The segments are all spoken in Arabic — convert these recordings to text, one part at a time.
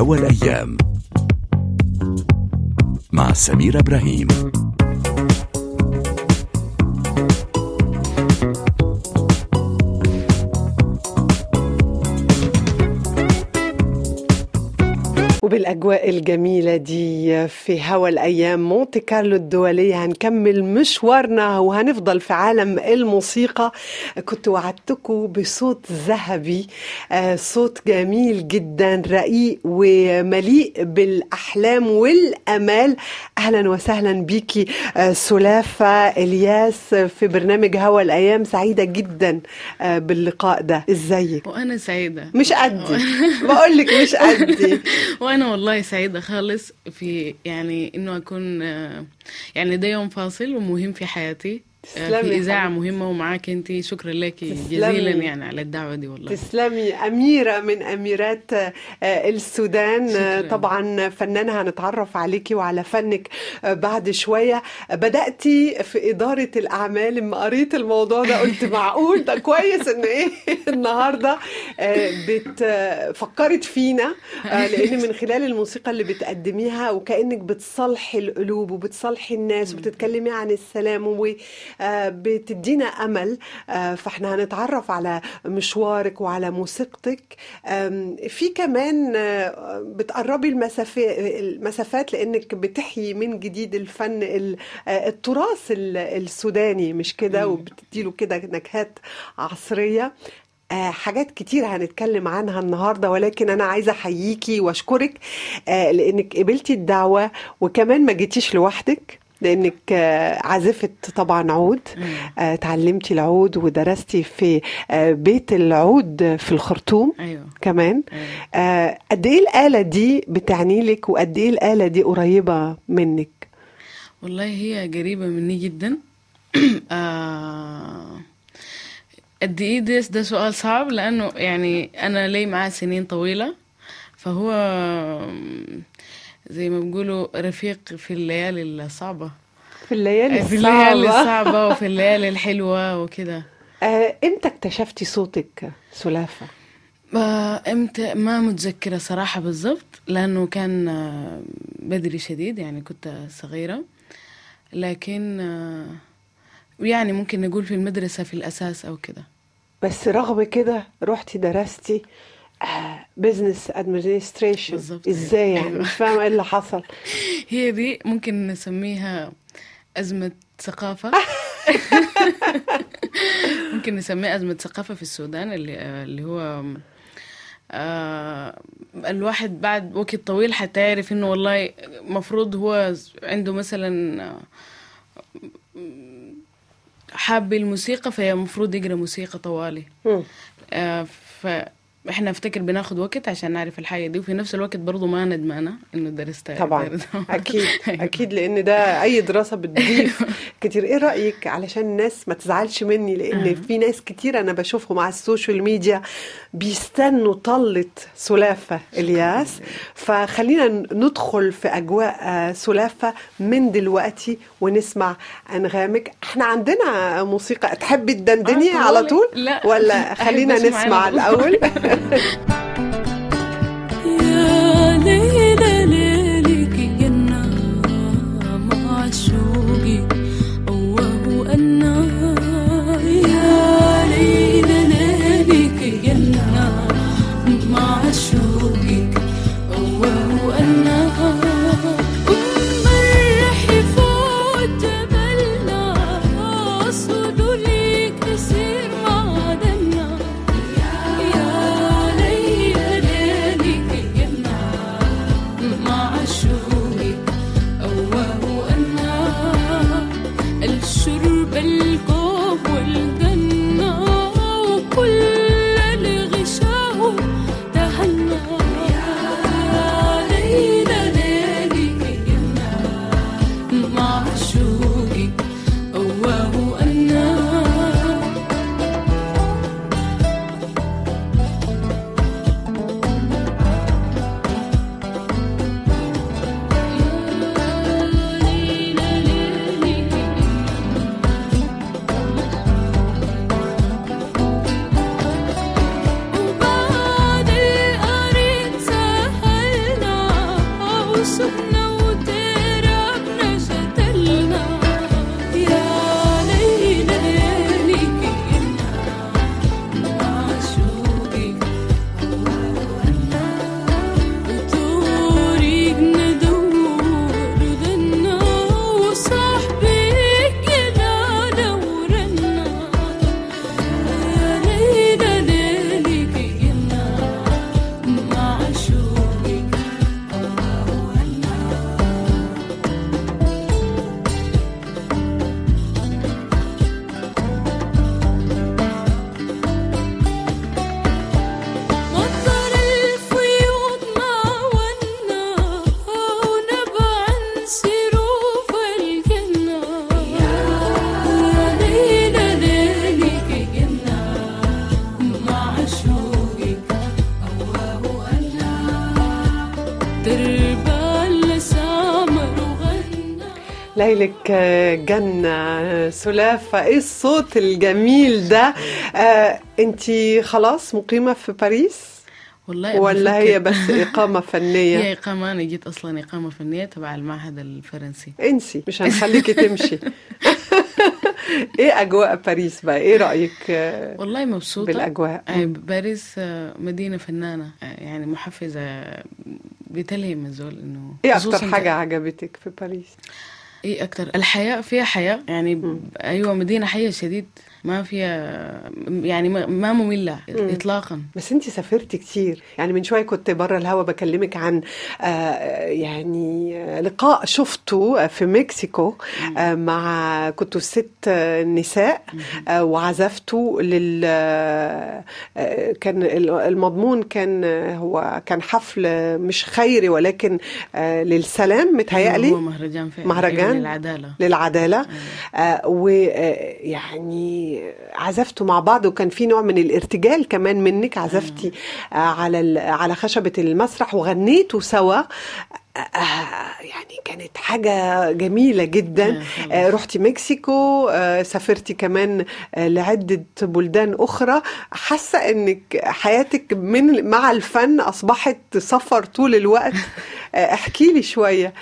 هوا الأيام مع سميرة إبراهيم. وبالأجواء الجميلة دي في هوا الأيام مونتي كارلو الدولية هنكمل مشوارنا وهنفضل في عالم الموسيقى. كنت وعدتكم بصوت ذهبي، صوت جميل جدا رقيق ومليء بالأحلام والأمال. أهلا وسهلا بيكي سلافة إلياس في برنامج هوا الأيام. سعيدة جدا باللقاء ده. إزيك؟ وأنا سعيدة مش قدي بقولك مش قدي. وأنا والله سعيدة خالص في يعني إنه أكون يعني ده يوم فاصل ومهم في حياتي، في إذاعة مهمة ومعاك أنتي. شكرا لك جزيلا يعني على الدعوة دي. والله تسلمي. أميرة من أميرات السودان. شكرا. طبعا فنانة هنتعرف عليكي وعلى فنك بعد شوية. بدأتي في إدارة الأعمال. لما قريت الموضوع ده قلت معقول ده كويس إن إيه النهاردة فكرت فينا، لأن من خلال الموسيقى اللي بتقدميها وكأنك بتصلحي القلوب وبتصلحي الناس وبتتكلمي عن السلام بتدينا أمل. فاحنا هنتعرف على مشوارك وعلى موسيقتك. في كمان بتقربي المسافات لأنك بتحيي من جديد الفن التراث السوداني، مش كده؟ وبتديله كده نكهات عصرية. حاجات كتير هنتكلم عنها النهاردة، ولكن أنا عايزة أحييكي وأشكرك لأنك قبلتي الدعوة وكمان ما جيتيش لوحدك، لأنك عازفة طبعا عود. تعلمتي العود ودرستي في بيت العود في الخرطوم. أيوة. كمان. أيوة. قد إيه الآلة دي بتعني لك وقد إيه الآلة دي قريبة منك؟ والله هي قريبة مني جدا. قد إيه ده سؤال صعب، لأنه يعني أنا لي معاه سنين طويلة، فهو زي ما بيقولوا رفيق في الليالي الصعبة، في الليالي الصعبة وفي الليالي الحلوة وكده. امتى اكتشفتي صوتك سلافة؟ امتى ما متذكرة صراحة بالضبط، لأنه كان بدري شديد، يعني كنت صغيرة، لكن يعني ممكن نقول في المدرسة في الأساس أو كده. بس رغم كده رحتي درستي بيزنس ادمنستريشن. ازاي يعني؟ مش فاهمه ايه اللي حصل. هي دي ممكن نسميها أزمة ثقافة. ممكن نسميها أزمة ثقافة في السودان، اللي هو الواحد بعد وقت طويل حتى يعرف إنه والله مفروض هو عنده مثلا حاب الموسيقى، فهي مفروض يقرأ موسيقى طوالي. فإحنا افتكر بناخد وقت عشان نعرف الحاجة دي، وفي نفس الوقت برضو ما ندمانة إنه درستها. طبعا أكيد. أكيد، لأن ده أي دراسة بتضيف كتير. إيه رأيك علشان الناس ما تزعلش مني، لأن في ناس كتير أنا بشوفهم على السوشيال ميديا بيستنوا طلة سلافة إلياس، فخلينا ندخل في أجواء سلافة من دلوقتي ونسمع أنغامك. احنا عندنا موسيقى. تحبي الدندني على طول؟ لا. ولا خلينا نسمع الأول؟ يا ليلى ليلك جنة مع شوقي أوه أنا، يا ليلى ليلك جنة مع شوقي أوه أنا، مرح فوق جبلنا صدو ليك تسير معدنا، يا ليلى ليلك جنة مع شوقي أوه أنا، الشرب القوم والجنة وكل الغشاء تهنى، يا ليلى ليلك جنة سلافة، ايه الصوت الجميل ده؟ انتي خلاص مقيمة في باريس والله ولا هي بس إقامة فنية؟ هي إقامة، أنا جيت أصلا إقامة فنية تبع المعهد الفرنسي. انسي، مش هنخليكي تمشي. ايه أجواء باريس بقى؟ ايه رأيك؟ والله مبسوطة بالأجواء. باريس مدينة فنانة، يعني محفزة، بتلهم الزول إنه. ايه أكتر حاجة عجبتك في باريس؟ ايه اكتر؟ الحياة فيها حياة يعني. ايوه، مدينة حية شديد، ما فيها يعني ما مملة اطلاقا. بس انتي سافرتي كتير، يعني من شوية كنت برا الهوا بكلمك عن يعني لقاء شفته في مكسيكو مع كنتوا 6 نساء وعزفتوا كان المضمون كان هو كان حفل مش خيري ولكن للسلام، متهيألي هو مهرجان للعدالة. ويعني عزفتوا مع بعض، وكان في نوع من الارتجال كمان منك، عزفتي على خشبة المسرح وغنيتوا سوا. يعني كانت حاجة جميلة جدا. رحتي مكسيكو، سافرتي كمان لعدة بلدان أخرى. حاسة أنك حياتك مع الفن أصبحت سفر طول الوقت. احكي لي شوية.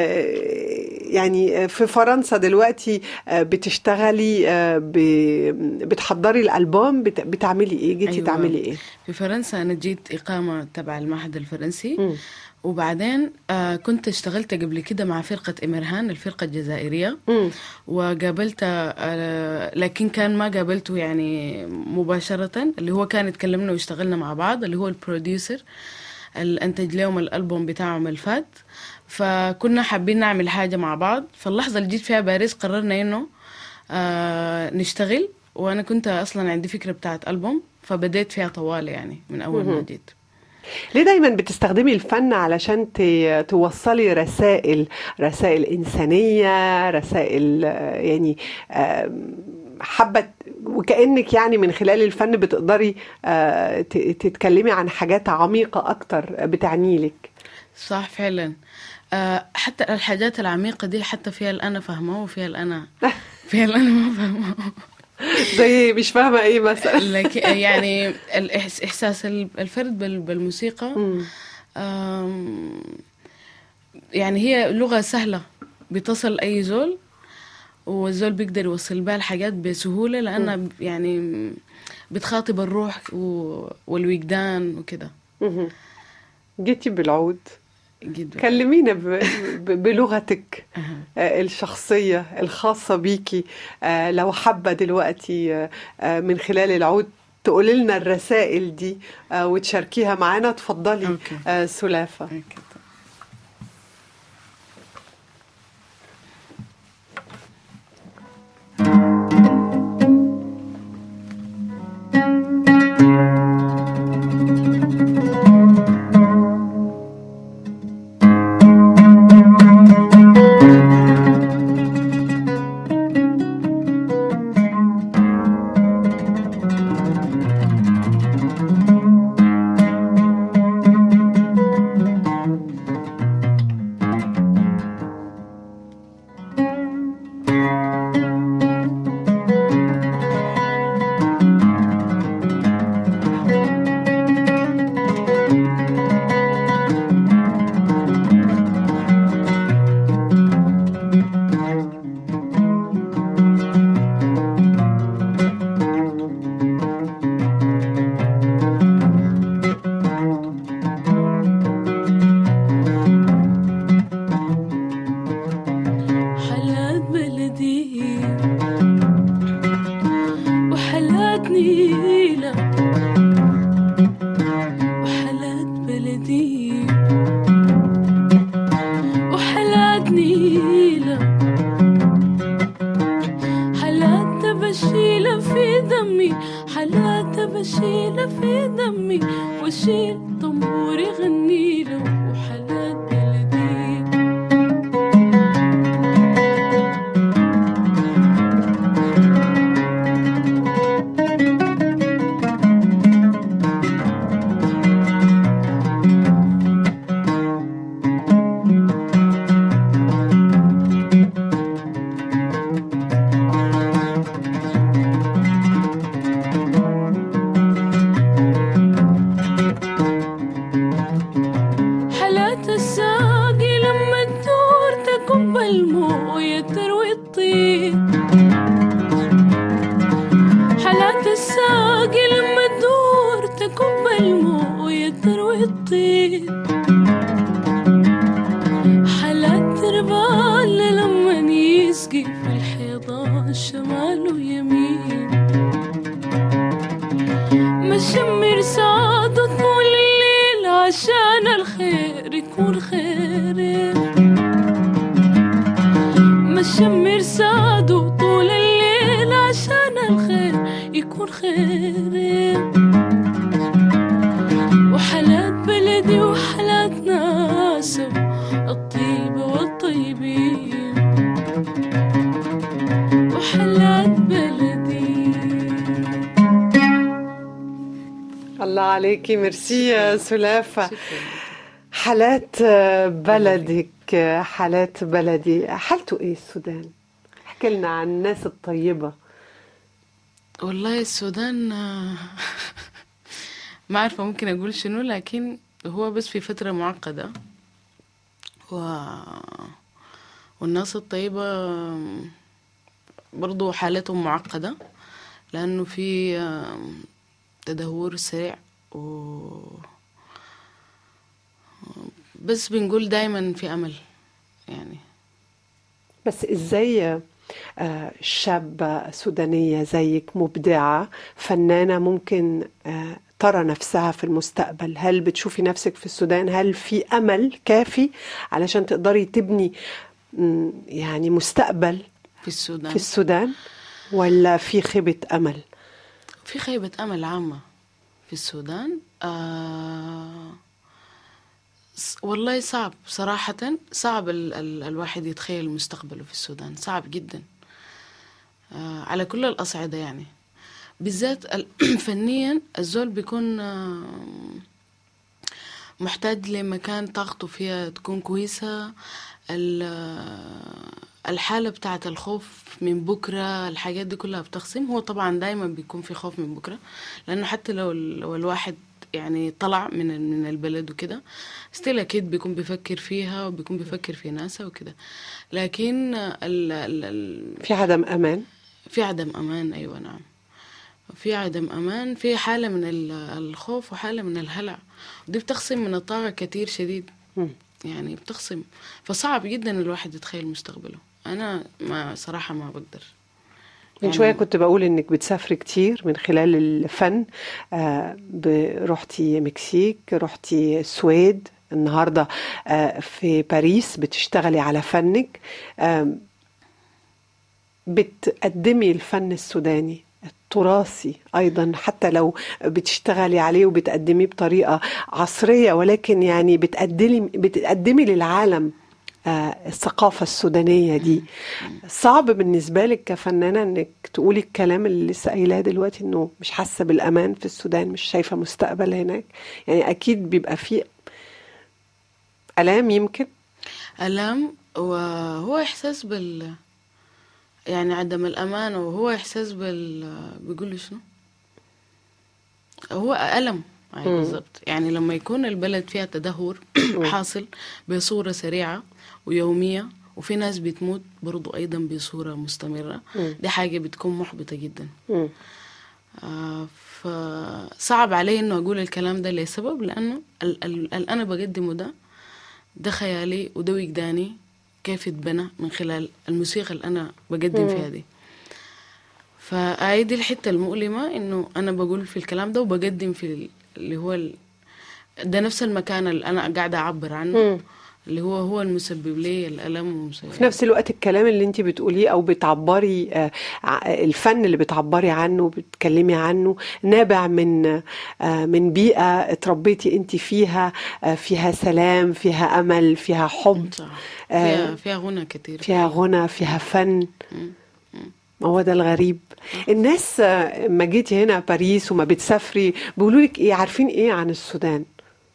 يعني في فرنسا دلوقتي بتشتغلي، بتحضري الألبوم، بتعملي إيه؟ جيتي أيوة. تعملي إيه؟ في فرنسا أنا جيت إقامة تبع المعهد الفرنسي. وبعدين كنت اشتغلت قبل كده مع فرقة إمرهان، الفرقة الجزائرية. وقابلت لكن كان ما قابلته يعني مباشرة، اللي هو كان اتكلمنا واشتغلنا مع بعض، اللي هو البروديوسر الانتج لهم الألبوم بتاعهم الفات. فكنا حابين نعمل حاجة مع بعض. فاللحظة اللي جيت فيها باريس قررنا إنه نشتغل، وأنا كنت أصلا عندي فكرة بتاعت ألبوم، فبديت فيها طوال يعني من أول ما جيت. ليه دايما بتستخدمي الفن علشان توصلي رسائل إنسانية، رسائل يعني حابة، وكأنك يعني من خلال الفن بتقدري تتكلمي عن حاجات عميقة أكتر بتعني لك؟ صح فعلا. حتى الحاجات العميقة دي حتى فيها الأنا فهمه وفيها الأنا ما فهمه. زي مش فاهمة ايه مثلا؟ لكن يعني احساس الفرد بالموسيقى يعني هي لغة سهلة بتصل اي زول، والزول بيقدر يوصل بها الحاجات بسهولة، لانها يعني بتخاطب الروح والوجدان وكده. جيتي بالعود، جدا. كلمينا بلغتك الشخصية الخاصة بيكي. لو حابة دلوقتي من خلال العود تقولي لنا الرسائل دي وتشاركيها معنا، تفضلي. سلافة. الطيب حالات تربال لما يسقي في الحيطان شمال ويمين مشمر سعد طول الليل عشان الخير يكون خير مشمر سعد طول الليل عشان الخير يكون خير وحالات بلدي وحالات ناس الطيبة والطيبين وحالات بلدي. الله عليكي، ميرسي يا سلافة. حالات بلدك، حالات بلدي، حالته ايه السودان؟ احكي لنا عن الناس الطيبة. والله السودان ما عارفة ممكن أقول شنو، لكن هو بس في فترة معقدة والناس الطيبة برضو حالتهم معقدة، لأنه في تدهور سريع بس بنقول دايما في أمل يعني. بس ازاي شابة سودانية زيك مبدعة فنانة ممكن ترى نفسها في المستقبل؟ هل بتشوفي نفسك في السودان؟ هل في أمل كافي علشان تقدري تبني يعني مستقبل في السودان ولا في خيبة أمل؟ في خيبة أمل عامة في السودان. والله صعب صراحة، صعب الواحد يتخيل مستقبله في السودان، صعب جدا على كل الأصعدة يعني. بالذات فنيا الزول بيكون محتاج لمكان طاقته فيها تكون كويسة. الحالة بتاعة الخوف من بكرة، الحاجات دي كلها بتخصم. هو طبعا دايما بيكون في خوف من بكرة، لأنه حتى لو الواحد يعني طلع من البلد وكده ستيل أكيد بيكون بيفكر فيها وبيكون بيفكر في ناسه وكده. لكن في عدم أمان، في عدم أمان. أيوة نعم، في عدم أمان، في حالة من الخوف وحالة من الهلع، ودي بتخصم من الطاقة كتير شديد يعني بتخصم. فصعب جدا الواحد يتخيل مستقبله. أنا صراحة ما بقدر. من شوية كنت بقول إنك بتسافري كتير من خلال الفن. رحتي مكسيك، رحتي السويد، النهاردة في باريس بتشتغلي على فنك. بتقدمي الفن السوداني التراثي أيضا، حتى لو بتشتغلي عليه وبتقدميه بطريقة عصرية، ولكن يعني بتقدمي للعالم الثقافة السودانية دي. صعب بالنسبة لك كفنانة انك تقولي الكلام اللي لسه قايلاه دلوقتي، انه مش حاسة بالامان في السودان، مش شايفة مستقبل هناك؟ يعني اكيد بيبقى فيه ألام، يمكن ألم، وهو إحساس يعني عدم الأمان، وهو إحساس بيقولوا شنو، هو ألم يعني بالضبط. يعني لما يكون البلد فيها تدهور حاصل بصورة سريعة ويومية، وفي ناس بتموت برضو أيضا بصورة مستمرة، دي حاجة بتكون محبطة جدا. فصعب علي إنه أقول الكلام ده لسبب، لأنه أنا بقدمه ده خيالي وده وجداني كيف اتبنى من خلال الموسيقى اللي أنا بقدم فيها دي. فأيدي الحتة المؤلمة إنه أنا بقول في الكلام ده وبقدم في اللي هو ده نفس المكان اللي أنا قاعدة أعبر عنه، اللي هو المسبب لي الألم. في نفس الوقت الكلام اللي انت بتقوليه أو بتعبري، الفن اللي بتعبري عنه بتكلمي عنه، نابع من بيئة اتربيتي انت فيها سلام، فيها أمل، فيها حب، فيها غنى كتير، فيها غنى، فيها فن. هو ده الغريب. الناس ما جيتي هنا باريس وما بتسافري بيقولوا لك ايه، عارفين ايه عن السودان؟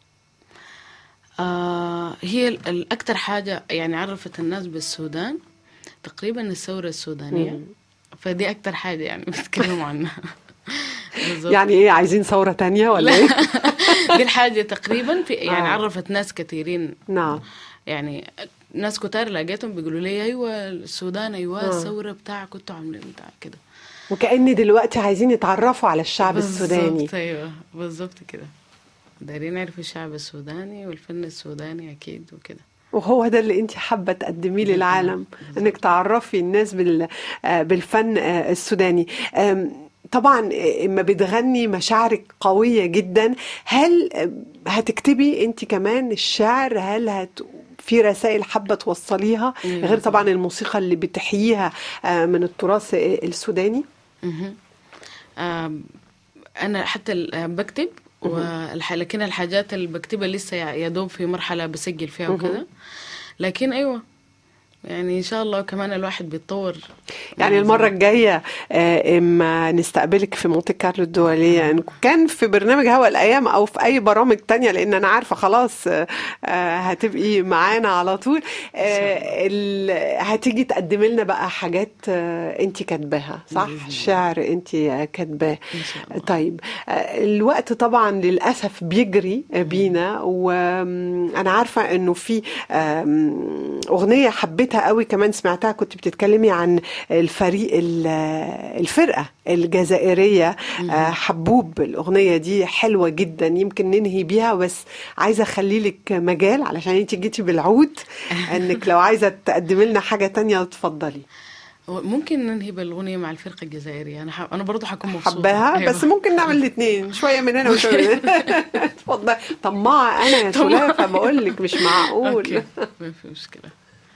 هي الأكتر حاجة يعني عرفت الناس بالسودان تقريبا الثورة السودانية. فدي أكتر حاجة يعني بيتكلموا عنها. يعني ايه، عايزين ثورة تانية ولا ايه؟ دي الحاجة تقريبا يعني عرفت ناس كثيرين. نعم. يعني ناس كتار لقيتهم بيقولوا لي ايوه السودان، ايوه الثورة بتاع كنتوا عاملين بتاع كده. وكأن دلوقتي عايزين يتعرفوا على الشعب السوداني. ايوه بالظبط كده. دايرين نعرف الشعب السوداني والفن السوداني أكيد وكده. وهو ده اللي انت حابة تقدميه للعالم، انك تعرفي الناس بالفن السوداني. طبعا اما بتغني مشاعرك قوية جدا، هل هتكتبي انت كمان الشعر؟ هل في رسائل حابة توصليها غير طبعا الموسيقى اللي بتحييها من التراث السوداني؟ أنا حتى بكتب لكن الحاجات اللي بكتبها لسه يدوب في مرحلة بسجل فيها وكده، لكن أيوة يعني إن شاء الله كمان الواحد بيتطور. يعني المرة الجاية إما نستقبلك في مونتي كارلو الدولية، إن كان في برنامج هوا الأيام أو في أي برامج تانية، لأن أنا عارفة خلاص هتبقي معانا على طول، هتيجي تقدمي لنا بقى حاجات أنت كاتباها، صح؟ شعر أنت كاتباه. طيب الوقت طبعا للأسف بيجري بينا، وأنا عارفة إنه في أغنية حبيتها قوي كمان سمعتها، كنت بتتكلمي عن الفرقة الجزائرية حبوب. الأغنية دي حلوة جدا، يمكن ننهي بيها، بس عايزة أخلي لك مجال علشان انت جيتي بالعود انك لو عايزة تقدمي لنا حاجة تانية تفضلي. ممكن ننهي بالأغنية مع الفرقة الجزائرية، أنا برضو حكون مبسوطة حباها. أيوة. بس ممكن نعمل الاثنين، شوية من هنا وشوية من هنا. تفضل. طماعة أنا يا سلافة، بقول لك مش معقول. أوكي. ما في مشكلة.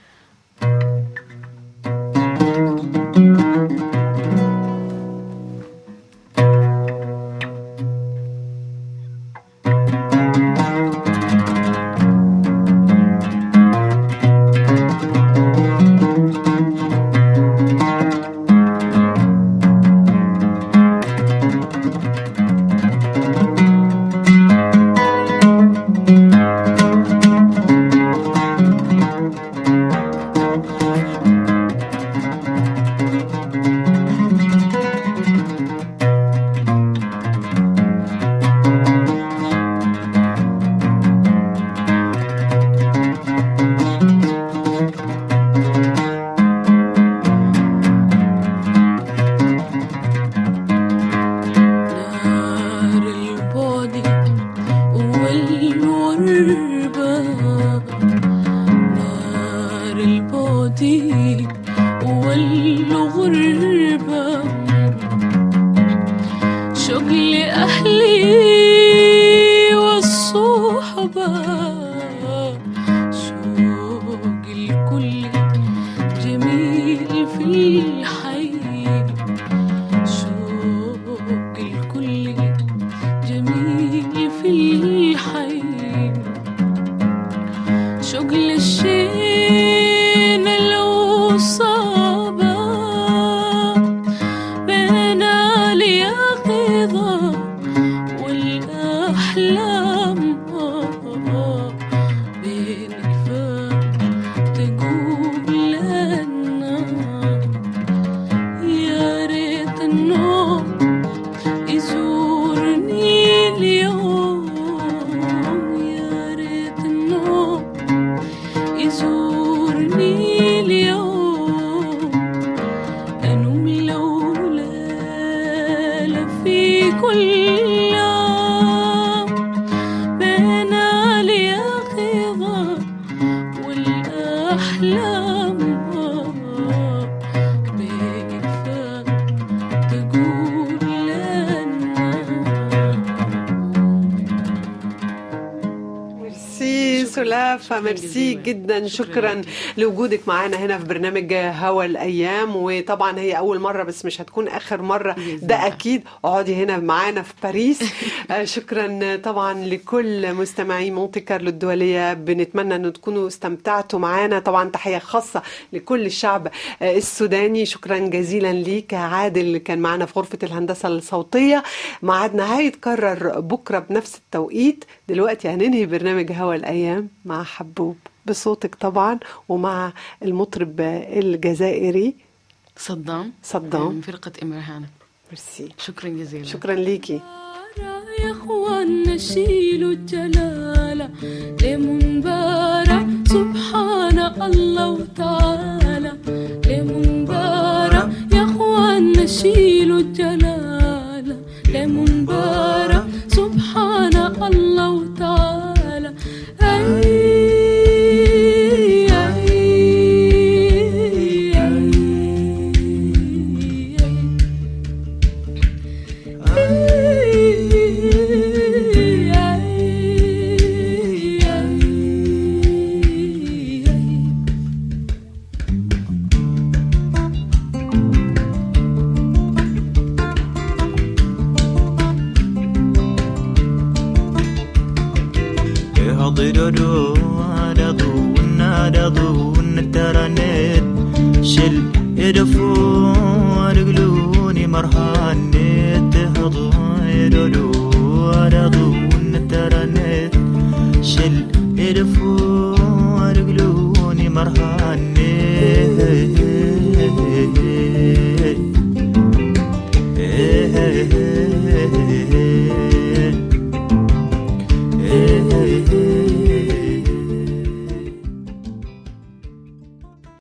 ميرسي جدا، شكرا لوجودك معانا هنا في برنامج هوا الأيام. وطبعا هي أول مرة بس مش هتكون آخر مرة، ده أكيد. اقعدي هنا معانا في باريس. شكرا طبعا لكل مستمعي مونتي كارلو الدولية، بنتمنى أن تكونوا استمتعتوا معانا. طبعا تحية خاصة لكل الشعب السوداني. شكرا جزيلا ليك عادل، كان معنا في غرفة الهندسة الصوتية. معادنا هيتكرر بكرة بنفس التوقيت. دلوقتي هننهي برنامج هوا الأيام مع حبوب بصوتك طبعا، ومع المطرب الجزائري صدام من فرقة إمرهان. ميرسي، شكرا جزيلا. شكرا ليكي يا اخوان نشيل الجلالة لمنبارة سبحان الله وتعالى لمنبارة. يا اخوان نشيل الجلالة لمنبارة سبحان الله تعالى. رضون ترنت شل يدفون قلوني مرهانت هضيرلو رضون ترنت شل يدفون قلوني مرهانت